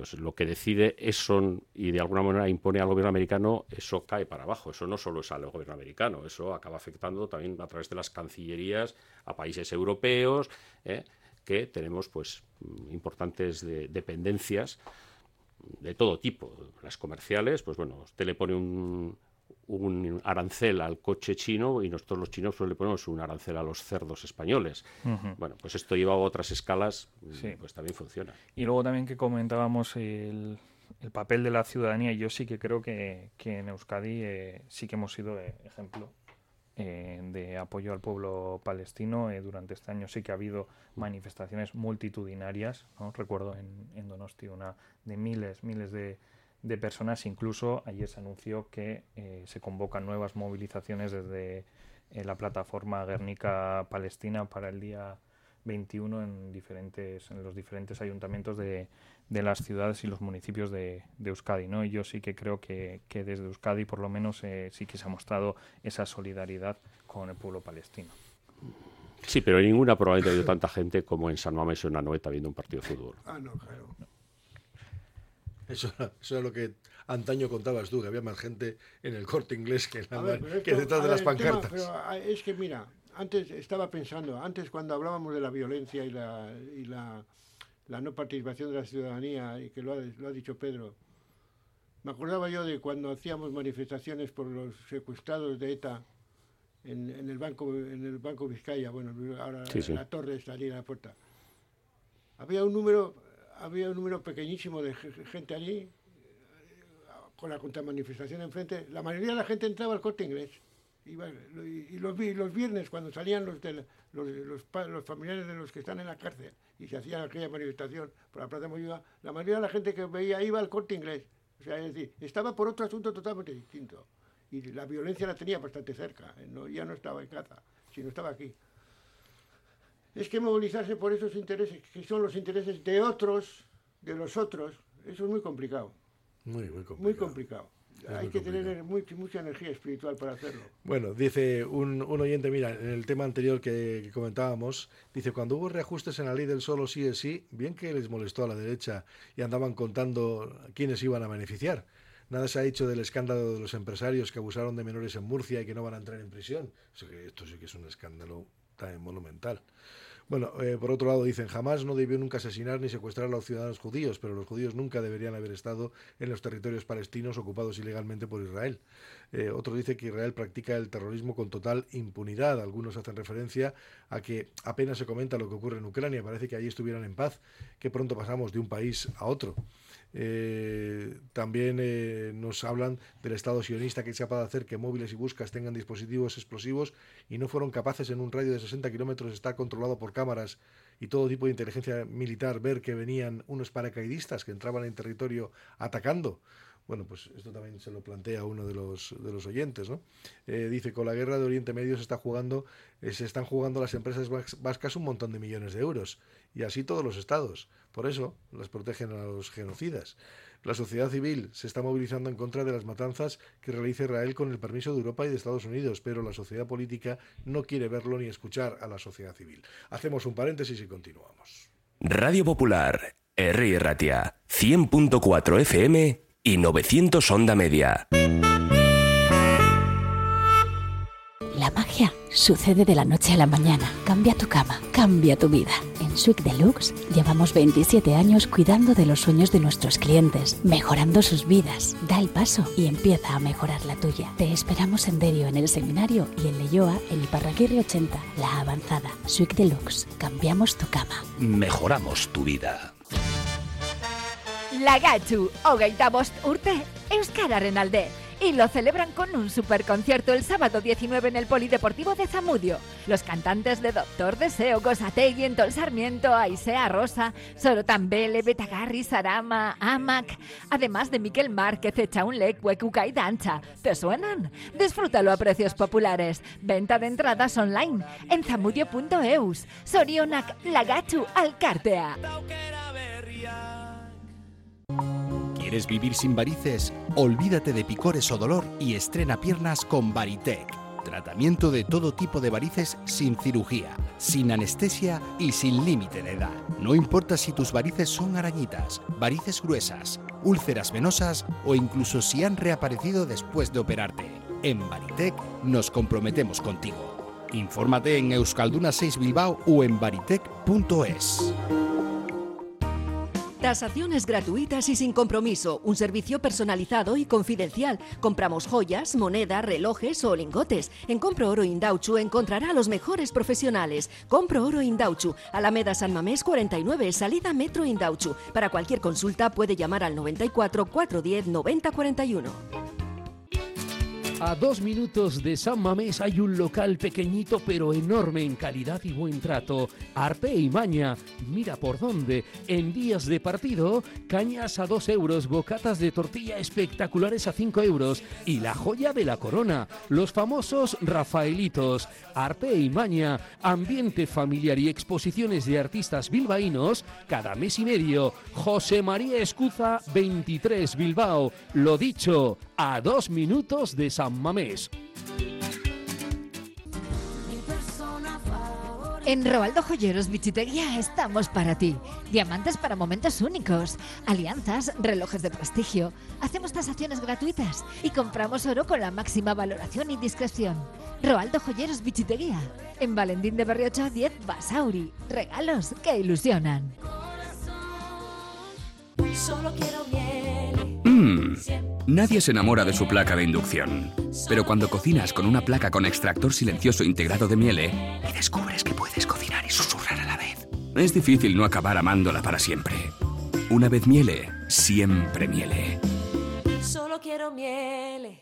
decide eso y de alguna manera impone al gobierno americano, eso cae para abajo. Eso no solo es al gobierno americano, eso acaba afectando también a través de las cancillerías a países europeos, ¿eh? que tenemos pues importantes de, dependencias de todo tipo. Las comerciales, pues bueno, usted le pone un, un arancel al coche chino y nosotros los chinos pues le ponemos un arancel a los cerdos españoles. Uh-huh. Bueno, pues esto lleva a otras escalas, sí. pues también funciona. Y luego también que comentábamos el, el papel de la ciudadanía, yo sí que creo que, que en Euskadi eh, sí que hemos sido eh, ejemplo eh, de apoyo al pueblo palestino. Eh, durante este año sí que ha habido manifestaciones multitudinarias, ¿no? Recuerdo en, en Donosti una de miles, miles de, de personas. Incluso ayer se anunció que eh, se convocan nuevas movilizaciones desde eh, la plataforma Guernica Palestina para el día veintiuno en diferentes en los diferentes ayuntamientos de, de las ciudades y los municipios de, de Euskadi, ¿no? Y yo sí que creo que, que desde Euskadi por lo menos eh, sí que se ha mostrado esa solidaridad con el pueblo palestino. Sí, pero en ninguna probablemente ha habido tanta gente como en San Mamés o en Anoeta viendo un partido de fútbol. Ah, no, claro. Eso, eso era lo que antaño contabas tú, que había más gente en el Corte Inglés que, la, ver, que esto, detrás de ver, las pancartas. Tema, pero es que mira, antes estaba pensando, antes cuando hablábamos de la violencia y la, y la, la no participación de la ciudadanía, y que lo ha, lo ha dicho Pedro, me acordaba yo de cuando hacíamos manifestaciones por los secuestrados de ETA en, en el banco en el Banco Vizcaya, bueno, ahora sí, sí. La torre está allí en la puerta. Había un número, había un número pequeñísimo de gente allí, con la contramanifestación enfrente. La mayoría de la gente entraba al Corte Inglés. Iba, y, los, y los viernes, cuando salían los, de, los, los, los familiares de los que están en la cárcel y se hacía aquella manifestación por la Plaza Moyuda, la mayoría de la gente que veía iba al Corte Inglés. O sea, es decir, estaba por otro asunto totalmente distinto. Y la violencia la tenía bastante cerca. No, ya no estaba en Gaza, sino estaba aquí. Es que movilizarse por esos intereses, que son los intereses de otros, de los otros, eso es muy complicado. Muy, muy complicado. Muy complicado. Es Hay muy que complicado. tener muy, mucha energía espiritual para hacerlo. Bueno, dice un, un oyente, mira, en el tema anterior que, que comentábamos, dice, cuando hubo reajustes en la ley del solo sí es sí, bien que les molestó a la derecha y andaban contando quiénes iban a beneficiar. Nada se ha dicho del escándalo de los empresarios que abusaron de menores en Murcia y que no van a entrar en prisión. O sea que esto sí que es un escándalo tan monumental. Bueno, eh, por otro lado dicen, jamás no debió nunca asesinar ni secuestrar a los ciudadanos judíos, pero los judíos nunca deberían haber estado en los territorios palestinos ocupados ilegalmente por Israel. Eh, otro dice que Israel practica el terrorismo con total impunidad. Algunos hacen referencia a que apenas se comenta lo que ocurre en Ucrania. Parece que allí estuvieran en paz, que pronto pasamos de un país a otro. Eh, también eh, nos hablan del Estado sionista que es capaz de hacer que móviles y buscas tengan dispositivos explosivos y no fueron capaces en un radio de sesenta kilómetros de estar controlado por cámaras y todo tipo de inteligencia militar, ver que venían unos paracaidistas que entraban en territorio atacando. Bueno, pues esto también se lo plantea uno de los de los oyentes, ¿no? Eh, dice, con la guerra de Oriente Medio se está jugando, eh, se están jugando las empresas vascas un montón de millones de euros, y así todos los estados. Por eso las protegen a los genocidas. La sociedad civil se está movilizando en contra de las matanzas que realiza Israel con el permiso de Europa y de Estados Unidos, pero la sociedad política no quiere verlo ni escuchar a la sociedad civil. Hacemos un paréntesis y continuamos. Radio Popular, R I Ratia, cien punto cuatro F M y novecientos onda media. La magia sucede de la noche a la mañana. Cambia tu cama, cambia tu vida. En Suic Deluxe llevamos veintisiete años cuidando de los sueños de nuestros clientes, mejorando sus vidas. Da el paso y empieza a mejorar la tuya. Te esperamos en Derio, en el Seminario, y en Leioa, en Iparraguirre ochenta, La Avanzada. Suic Deluxe. Cambiamos tu cama. Mejoramos tu vida. Lagatxu, hogeita bost urte, Euskararen alde. Y lo celebran con un superconcierto el sábado diecinueve en el Polideportivo de Zamudio. Los cantantes de Doctor Deseo, Gosategui, Entol Sarmiento, Aisea Rosa, Sorotan Bele, Betagarri, Sarama, Amac, además de Miquel Márquez, Echaunlec, Huecuca y Dancha. ¿Te suenan? Disfrútalo a precios populares. Venta de entradas online en zamudio punto eus. Sorionak, Lagatxu, Alkartea. ¿Quieres vivir sin varices? Olvídate de picores o dolor y estrena piernas con Varitec. Tratamiento de todo tipo de varices sin cirugía, sin anestesia y sin límite de edad. No importa si tus varices son arañitas, varices gruesas, úlceras venosas o incluso si han reaparecido después de operarte. En Varitec nos comprometemos contigo. Infórmate en Euskalduna seis Bilbao o en varitec punto es. Tasaciones gratuitas y sin compromiso. Un servicio personalizado y confidencial. Compramos joyas, moneda, relojes o lingotes. En Compro Oro Indauchu encontrará a los mejores profesionales. Compro Oro Indauchu, Alameda San Mamés cuarenta y nueve, salida Metro Indauchu. Para cualquier consulta puede llamar al noventa y cuatro, cuatrocientos diez, noventa cuarenta y uno. A dos minutos de San Mamés hay un local pequeñito pero enorme en calidad y buen trato. Arpe y Maña, mira por dónde. En días de partido, cañas a dos euros, bocatas de tortilla espectaculares a cinco euros. Y la joya de la corona, los famosos Rafaelitos. Arpe y Maña, ambiente familiar y exposiciones de artistas bilbaínos cada mes y medio. José María Escuza, veintitrés, Bilbao. Lo dicho, a dos minutos de San Mamés. En Roaldo Joyeros Bichitería estamos para ti. Diamantes para momentos únicos, alianzas, relojes de prestigio. Hacemos tasaciones gratuitas y compramos oro con la máxima valoración y discreción. Roaldo Joyeros Bichitería. En Valentín de Berriocho diez, Basauri. Regalos que ilusionan. Solo quiero miel. Mmm, nadie se enamora de su placa de inducción. Pero cuando cocinas con una placa con extractor silencioso integrado de Miele y descubres que puedes cocinar y susurrar a la vez, es difícil no acabar amándola para siempre. Una vez Miele, siempre Miele. Solo quiero miel.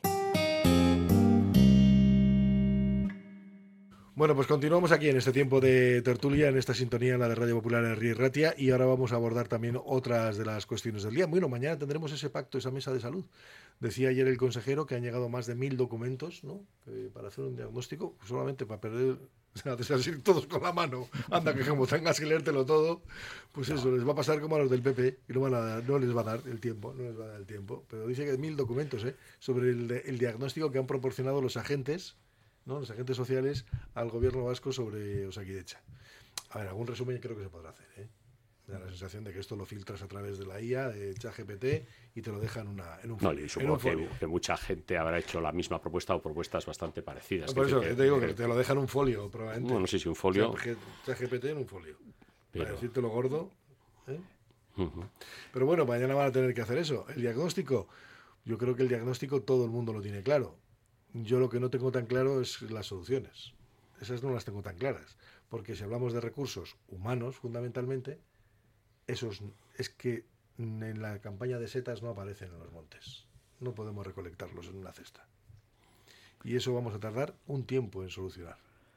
Bueno, pues continuamos aquí en este tiempo de tertulia, en esta sintonía, en la de Radio Popular Herri y Ratia, y ahora vamos a abordar también otras de las cuestiones del día. Bueno, mañana tendremos ese pacto, esa mesa de salud. Decía ayer el consejero que han llegado más de mil documentos, ¿no?, eh, para hacer un diagnóstico, solamente para perder, o sea, así todos con la mano. Anda, que como tengas que leértelo todo, pues eso, les va a pasar como a los del P P, y no, van a, no les va a dar el tiempo, no les va a dar el tiempo. Pero dice que mil documentos, ¿eh?, sobre el, el diagnóstico que han proporcionado los agentes, ¿no?, los agentes sociales al gobierno vasco sobre Osakidetza. A ver, algún resumen creo que se podrá hacer, ¿eh? Me da la sensación de que esto lo filtras a través de la I A, de ChatGPT, y te lo dejan una, en un folio. No, y supongo que, que mucha gente habrá hecho la misma propuesta o propuestas bastante parecidas. No, por eso que, te digo que, que te lo dejan en un folio, probablemente. No, no sé si un folio. ChatGPT en un folio. Pero... Para decirte lo gordo. ¿eh? Uh-huh. Pero bueno, mañana van a tener que hacer eso. El diagnóstico, yo creo que el diagnóstico todo el mundo lo tiene claro. Yo lo que no tengo tan claro es las soluciones. Esas no las tengo tan claras. Porque si hablamos de recursos humanos, fundamentalmente, esos es que en la campaña de setas no aparecen en los montes. No podemos recolectarlos en una cesta. Y eso vamos a tardar un tiempo en solucionar.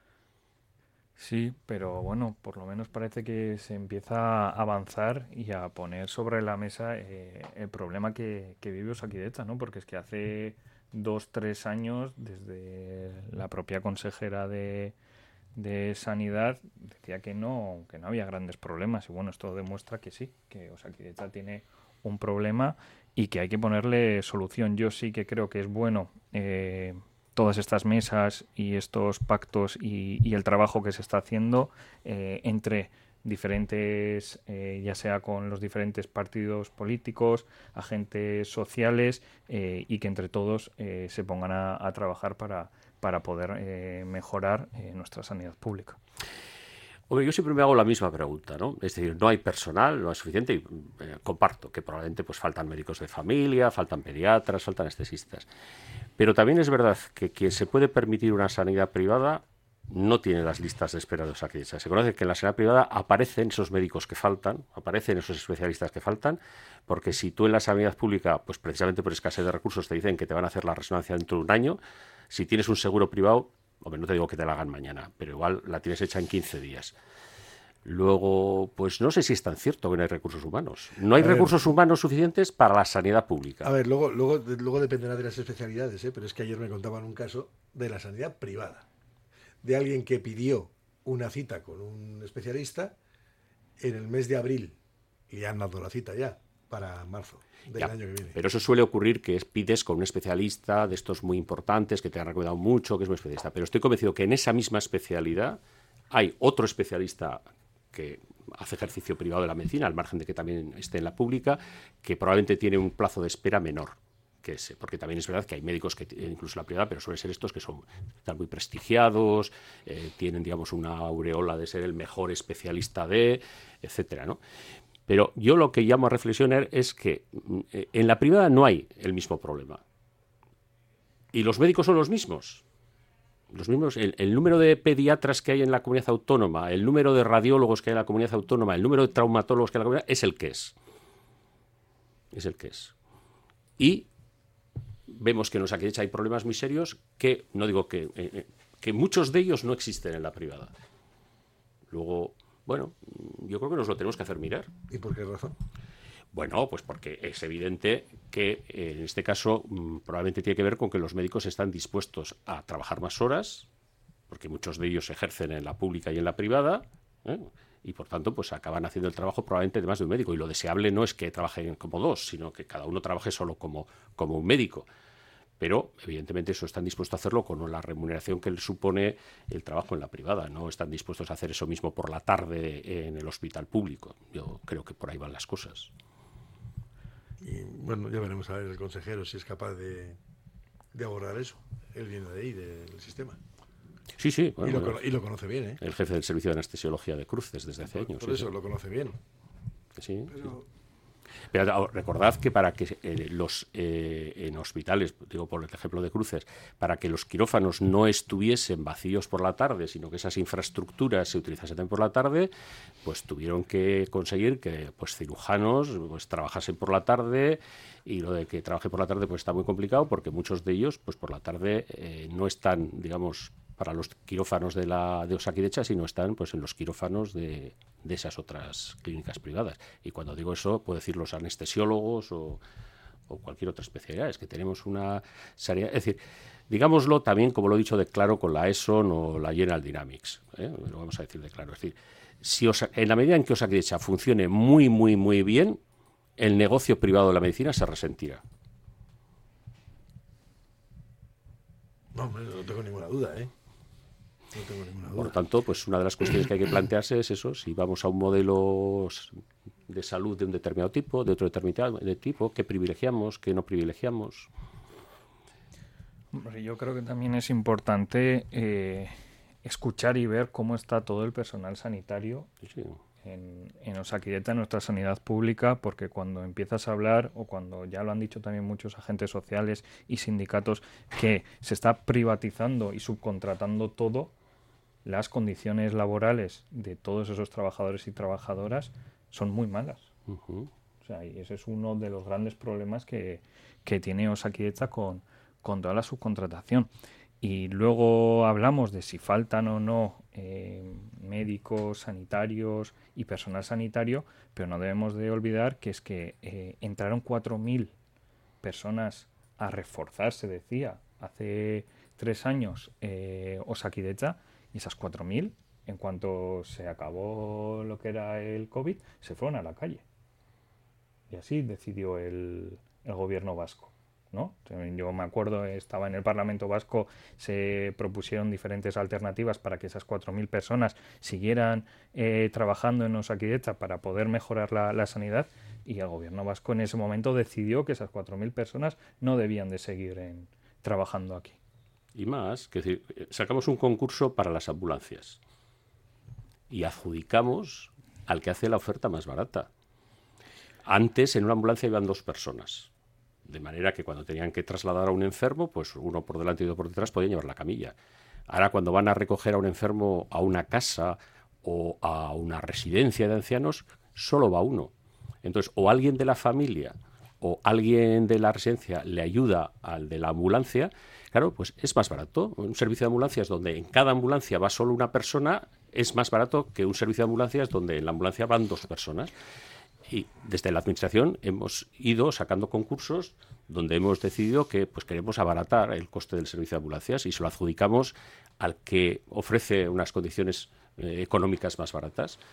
Sí, pero bueno, por lo menos parece que se empieza a avanzar y a poner sobre la mesa eh, el problema que, que vive Osakidetza, ¿no? Porque es que hace dos, tres años, desde la propia consejera de, de Sanidad, decía que no, que no había grandes problemas. Y bueno, esto demuestra que sí, que Osakidetza tiene un problema y que hay que ponerle solución. Yo sí que creo que es bueno eh, todas estas mesas y estos pactos y, y el trabajo que se está haciendo eh, entre diferentes, eh, ya sea con los diferentes partidos políticos, agentes sociales, eh, y que entre todos eh, se pongan a, a trabajar para, para poder eh, mejorar eh, nuestra sanidad pública. Hombre, yo siempre me hago la misma pregunta, ¿no? Es decir, no hay personal, no es suficiente, y eh, comparto que probablemente pues faltan médicos de familia, faltan pediatras, faltan anestesistas. Pero también es verdad que quien se puede permitir una sanidad privada no tiene las listas de espera de Osakidetza. Se conoce que en la sanidad privada aparecen esos médicos que faltan, aparecen esos especialistas que faltan, porque si tú en la sanidad pública, pues precisamente por escasez de recursos, te dicen que te van a hacer la resonancia dentro de un año, si tienes un seguro privado, hombre, no te digo que te la hagan mañana, pero igual la tienes hecha en quince días. Luego, pues no sé si es tan cierto que no hay recursos humanos. No hay a recursos ver, humanos suficientes para la sanidad pública. A ver, luego, luego, luego dependerá de las especialidades, ¿eh? Pero es que ayer me contaban un caso de la sanidad privada, de alguien que pidió una cita con un especialista en el mes de abril, y le han dado la cita ya, para marzo del Ya, año que viene. Pero eso suele ocurrir que es, pides con un especialista de estos muy importantes, que te han recomendado mucho, que es muy especialista. Pero estoy convencido que en esa misma especialidad hay otro especialista que hace ejercicio privado de la medicina, al margen de que también esté en la pública, que probablemente tiene un plazo de espera menor. Que es, porque también es verdad que hay médicos que incluso la privada, pero suelen ser estos que son están muy prestigiados, eh, tienen, digamos, una aureola de ser el mejor especialista de, etcétera, ¿no? Pero yo lo que llamo a reflexionar es que eh, en la privada no hay el mismo problema. Y los médicos son los mismos. Los mismos, el, el número de pediatras que hay en la comunidad autónoma, el número de radiólogos que hay en la comunidad autónoma, el número de traumatólogos que hay en la comunidad, es el que es. Es el que es. Y vemos que en Osakidetza hay problemas muy serios que, no digo que, eh, que muchos de ellos no existen en la privada. Luego, bueno, yo creo que nos lo tenemos que hacer mirar. ¿Y por qué razón? Bueno, pues porque es evidente que eh, en este caso mmm, probablemente tiene que ver con que los médicos están dispuestos a trabajar más horas, porque muchos de ellos ejercen en la pública y en la privada, ¿eh? Y por tanto pues acaban haciendo el trabajo probablemente de más de un médico. Y lo deseable no es que trabajen como dos, sino que cada uno trabaje solo como, como un médico. Pero, evidentemente, eso están dispuestos a hacerlo con la remuneración que les supone el trabajo en la privada. No están dispuestos a hacer eso mismo por la tarde en el hospital público. Yo creo que por ahí van las cosas. Y, bueno, ya veremos a ver el consejero si es capaz de, de abordar eso. Él viene de ahí, del sistema. Sí, sí. y, Bueno, lo, y lo conoce bien, ¿eh? El jefe del servicio de anestesiología de Cruces desde hace por, años. Por sí, eso sí. lo conoce bien. Sí, Pero... sí. Pero recordad que para que eh, los eh, en hospitales, digo por el ejemplo de Cruces, para que los quirófanos no estuviesen vacíos por la tarde, sino que esas infraestructuras se utilizasen también por la tarde, pues tuvieron que conseguir que pues cirujanos pues trabajasen por la tarde, y lo de que trabaje por la tarde pues está muy complicado porque muchos de ellos pues por la tarde eh, no están, digamos, para los quirófanos de la de Osakidetza, sino están pues en los quirófanos de, de esas otras clínicas privadas. Y cuando digo eso, puedo decir los anestesiólogos o, o cualquier otra especialidad. Es que tenemos una sanidad, es decir, digámoslo también, como lo he dicho de claro, con la ESON o la General Dynamics, ¿eh? Lo vamos a decir de claro. Es decir, si Osa, en la medida en que Osakidetza funcione muy, muy, muy bien, el negocio privado de la medicina se resentirá. No, hombre, no tengo ninguna duda, ¿eh? No tengo ninguna duda. Por lo tanto, pues una de las cuestiones que hay que plantearse es eso, si vamos a un modelo de salud de un determinado tipo, de otro determinado de tipo, qué privilegiamos, qué no privilegiamos. Hombre, yo creo que también es importante eh, escuchar y ver cómo está todo el personal sanitario sí. en, en Osakidetza, en nuestra sanidad pública, porque cuando empiezas a hablar, o cuando ya lo han dicho también muchos agentes sociales y sindicatos, que se está privatizando y subcontratando todo, las condiciones laborales de todos esos trabajadores y trabajadoras son muy malas. Uh-huh. O sea, y ese es uno de los grandes problemas que, que tiene Osakidetza con, con toda la subcontratación. Y luego hablamos de si faltan o no eh, médicos, sanitarios y personal sanitario, pero no debemos de olvidar que es que eh, entraron cuatro mil personas a reforzar, se decía, hace tres años eh, Osakidetza, y esas cuatro mil, en cuanto se acabó lo que era el COVID, se fueron a la calle. Y así decidió el, el gobierno vasco, ¿no? Yo me acuerdo, estaba en el Parlamento Vasco, se propusieron diferentes alternativas para que esas cuatro mil personas siguieran eh, trabajando en Osakidetza para poder mejorar la, la sanidad, y el gobierno vasco en ese momento decidió que esas cuatro mil personas no debían de seguir en, trabajando aquí. Y más, que decir, sacamos un concurso para las ambulancias y adjudicamos al que hace la oferta más barata. Antes en una ambulancia iban dos personas, de manera que cuando tenían que trasladar a un enfermo, pues uno por delante y otro por detrás podían llevar la camilla. Ahora cuando van a recoger a un enfermo a una casa o a una residencia de ancianos, solo va uno. Entonces, o alguien de la familia o alguien de la residencia le ayuda al de la ambulancia, claro, pues es más barato. Un servicio de ambulancias donde en cada ambulancia va solo una persona es más barato que un servicio de ambulancias donde en la ambulancia van dos personas. Y desde la administración hemos ido sacando concursos donde hemos decidido que pues queremos abaratar el coste del servicio de ambulancias y se lo adjudicamos al que ofrece unas condiciones eh, económicas más baratas.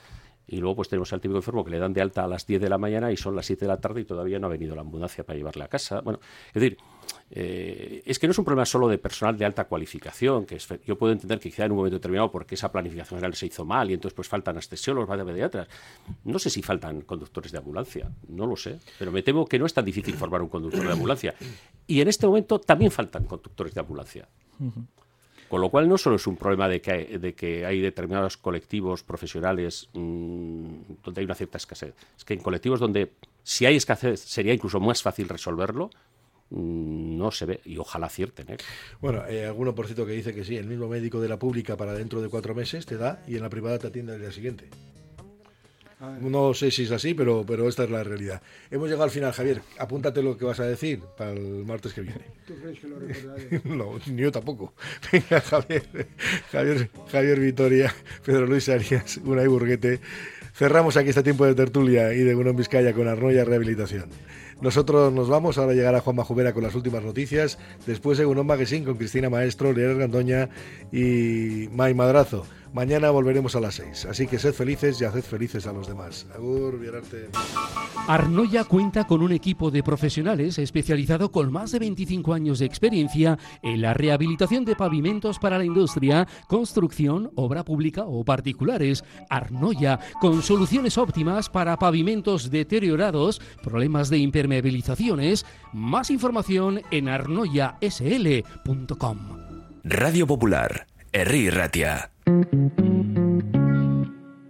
Y luego pues tenemos al típico enfermo que le dan de alta a las diez de la mañana y son las siete de la tarde y todavía no ha venido la ambulancia para llevarle a casa. Bueno, es decir, eh, es que no es un problema solo de personal de alta cualificación, que es, yo puedo entender que quizá en un momento determinado porque esa planificación general se hizo mal y entonces pues faltan anestesiólogos, pediatras. No sé si faltan conductores de ambulancia, no lo sé, pero me temo que no es tan difícil formar un conductor de ambulancia. Y en este momento también faltan conductores de ambulancia. Uh-huh. Con lo cual no solo es un problema de que hay, de que hay determinados colectivos profesionales mmm, donde hay una cierta escasez. Es que en colectivos donde si hay escasez sería incluso más fácil resolverlo, mmm, no se ve. Y ojalá acierten, ¿eh? Bueno, eh, alguno por cierto que dice que sí, el mismo médico de la pública para dentro de cuatro meses te da y en la privada te atiende al día siguiente. No sé si es así, pero, pero esta es la realidad. Hemos llegado al final, Javier. Apúntate lo que vas a decir para el martes que viene. ¿Tú crees que lo recordaré? No, ni yo tampoco. Venga, Javier, Javier, Javier Vitoria, Pedro Luis Arias, Unai Burguete. Cerramos aquí este tiempo de tertulia y de Uno en Vizcaya con Arnoia Rehabilitación. Nosotros nos vamos, ahora llegará Juanma Jubera con las últimas noticias, después Egunon Magazine con Cristina Maestro, Leonel Gandoña y Mai Madrazo. Mañana volveremos a las seis, así que sed felices y haced felices a los demás. Agur, Viararte. Arnoia cuenta con un equipo de profesionales especializado con más de veinticinco años de experiencia en la rehabilitación de pavimentos para la industria, construcción, obra pública o particulares. Arnoia, con soluciones óptimas para pavimentos deteriorados, problemas de impermeabilizaciones. Más información en arnoia s l punto com. Radio Popular, Herri Ratia.